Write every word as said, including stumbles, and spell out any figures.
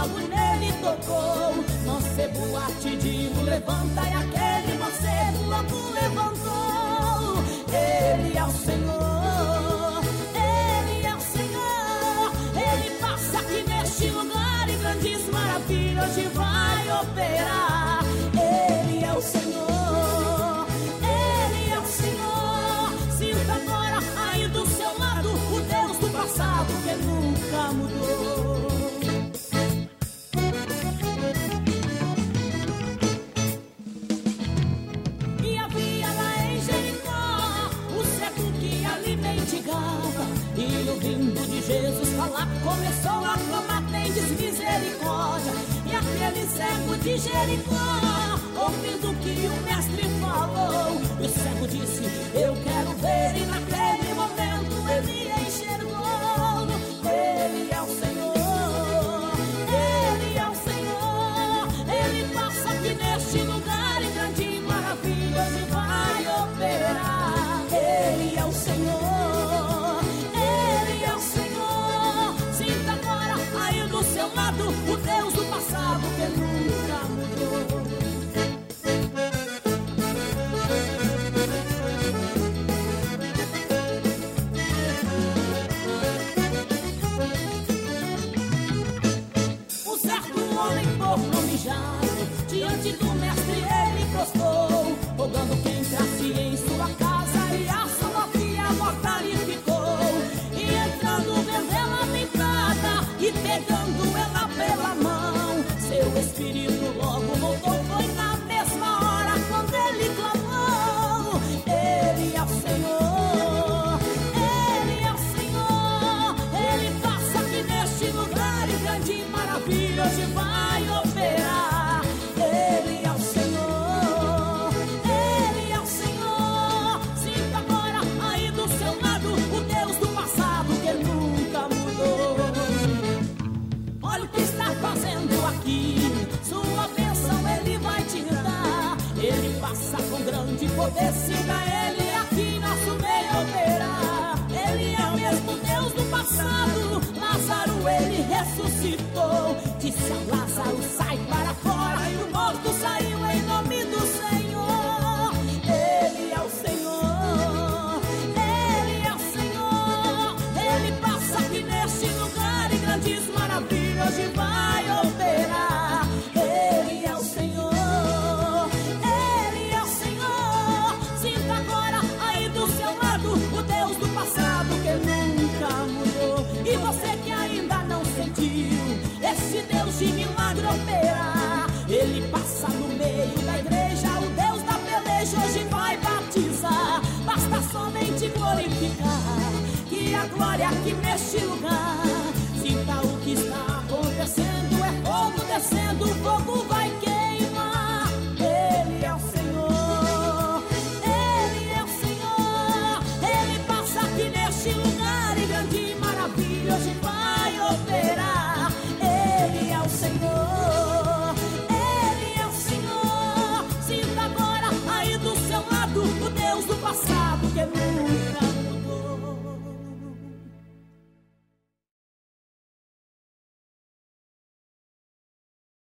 logo nele tocou. Mancebo atidido, levanta, e aquele mancebo logo levantou. Ele é o Senhor, Ele é o Senhor. Ele passa aqui neste lugar e grandes maravilhas hoje vai operar. Ele é o Senhor, Ele é o Senhor. Sinta agora aí do seu lado o Deus do passado que nunca mudou. E havia lá em Jericó o cego que ali mendigava, e ouvindo de Jesus falar começou a clamar: tendes misericórdia. E aquele cego de Jericó, ouvindo o que o mestre falou, o cego disse: eu quero ver. E naquele momento ele enxergou. Ele é o Senhor, Ele é o Senhor. Ele passa aqui neste lugar e grande maravilha hoje vai operar. Ele é o Senhor, Ele é o Senhor. Sinta agora aí do seu lado o Deus do passado que nunca mudou. Um certo homem pornomijado diante do mestre ele prostou, rogando que entrasse em sua casa e a sua filha mortificou. E entrando vendeu a mentada e pegando ela pela mão, seu espírito logo voltou. Foi na mesma hora quando ele clamou: Ele é o Senhor, Ele é o Senhor. Ele passa aqui neste lugar e grande maravilha hoje vai operar. Ele é o Senhor, Ele é o Senhor. Sinta agora aí do seu lado o Deus do passado que nunca mudou. Olha o que está fazendo aqui, sua bênção ele vai te dar. Ele passa com grande poder, siga ele aqui nosso meio operar. Ele é o mesmo Deus do passado. Lázaro ele ressuscitou, disse a Lázaro: sai para fora, e o morto saiu em nome do Senhor. Ele é o Senhor, Ele é o Senhor. Ele passa aqui neste lugar e grandes maravilhas hoje vai operar. Ele é o Senhor, Ele é o Senhor. Sinta agora aí do seu lado o Deus do passado que nunca mudou. E você que ainda não sentiu esse Deus de milagre operar, ele passa no meio da igreja, o Deus da peleja hoje vai batizar. Basta somente glorificar, que a glória aqui neste lugar. Sinta o que está acontecendo, é fogo descendo, o fogo vai